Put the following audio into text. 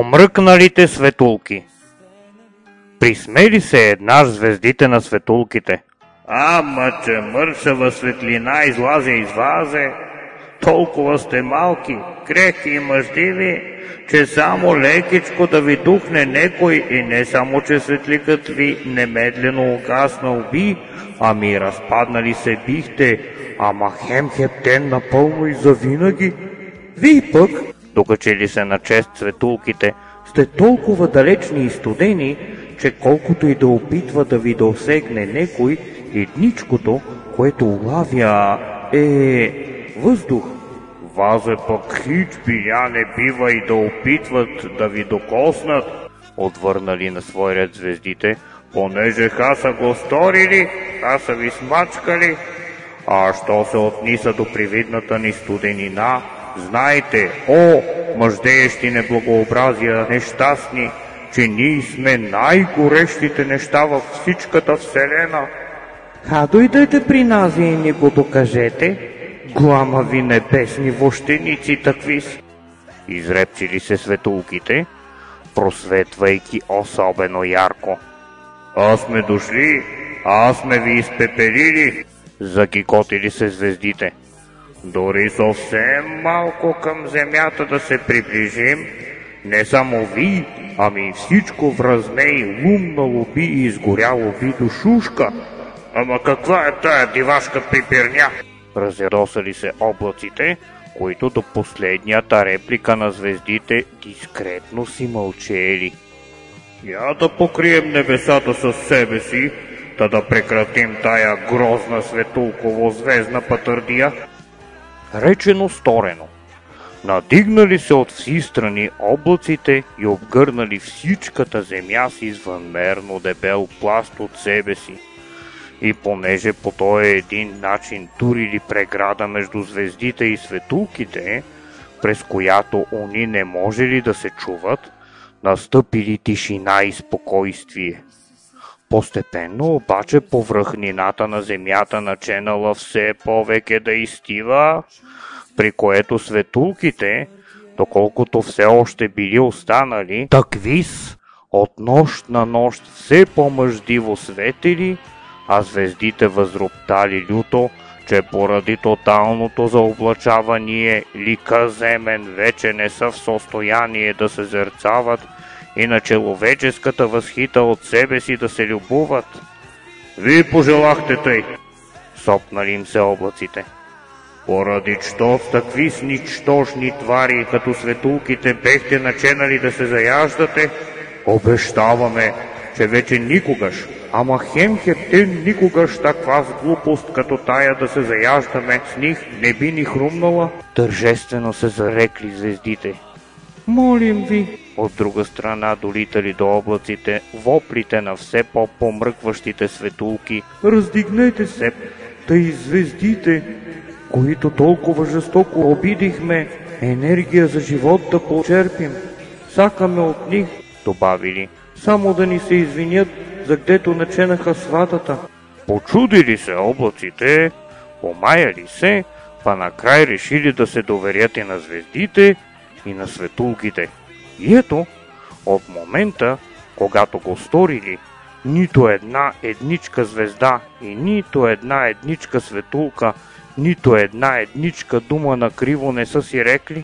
Помръкналите светулки. Присмели се еднаш звездите на светулките. Ама, че мършава светлина излазе извазе, толкова сте малки, крехки и мъждиви, че само лекичко да ви духне некой и не само, че светликът ви немедлено угаснал би, ами разпаднали се бихте, ама хем хептен напълно и завинаги. Вие пък, докачили се на чест светулките, сте толкова далечни и студени, че колкото и да опитва да ви досегне некой, едничкото, което улавя, е въздух. Вазе пък хич биля не бива и да опитват да ви докоснат, отвърнали на свой ред звездите, понеже са го сторили, са ви смачкали. А що се отниса до привидната ни студенина, знайте, о, мъждеещи неблагообразия нещастни, че ние сме най-горещите неща във всичката вселена. Дойдете при нас и ни го докажете, гламави небесни вощеници таквис. Изрепчили се светулките, просветвайки особено ярко. Аз сме дошли, аз сме ви изпепелили, закикотили се звездите. Дори съвсем малко към земята да се приближим, не само ви, ами всичко вразне и лумнало би и изгоряло би до шушка. Ама каква е тая дивашка пипирня? Разядосали се облаците, които до последнята реплика на звездите дискретно си мълчели. Я да покрием небесата със себе си, да прекратим тая грозна светулково-звездна пътърдия. Речено сторено. Надигнали се от вси страни облаците и обгърнали всичката земя с извънмерно дебел пласт от себе си. И понеже по този един начин турили преграда между звездите и светулките, през която они не можели да се чуват, настъпили тишина и спокойствие. Постепенно обаче повръхнината на земята начинала все повеќе да изстива, при което светулките, доколкото все още били останали, таквис от нощ на нощ все по-мъждиво светили, а звездите възроптали люто, че поради тоталното заоблачавание лика земен вече не са в състояние да се зерцават и на человеческата възхита от себе си да се любуват. Вие пожелахте тъй, сопнали им се облаците. Поради що с такви нищожни твари, като светулките, бехте начинали да се заяждате, обещаваме, че вече никогаш, ама хем хептен никогаш таква с глупост, като тая да се заяждаме с них, не би ни хрумнала, тържествено се зарекли звездите. Молим ви, от друга страна долитали до облаците воплите на все по-помръкващите светулки. Раздигнете се, тъй звездите, които толкова жестоко обидихме, енергия за живот да почерпим. Сакаме от них, добавили, само да ни се извинят, за гдето наченаха сватата. Почудили се облаците, помаяли се, па накрай решили да се доверят и на звездите, и на светулките. И ето, от момента, когато го сторили, нито една едничка звезда и нито една едничка светулка, нито една едничка дума на криво не са си рекли,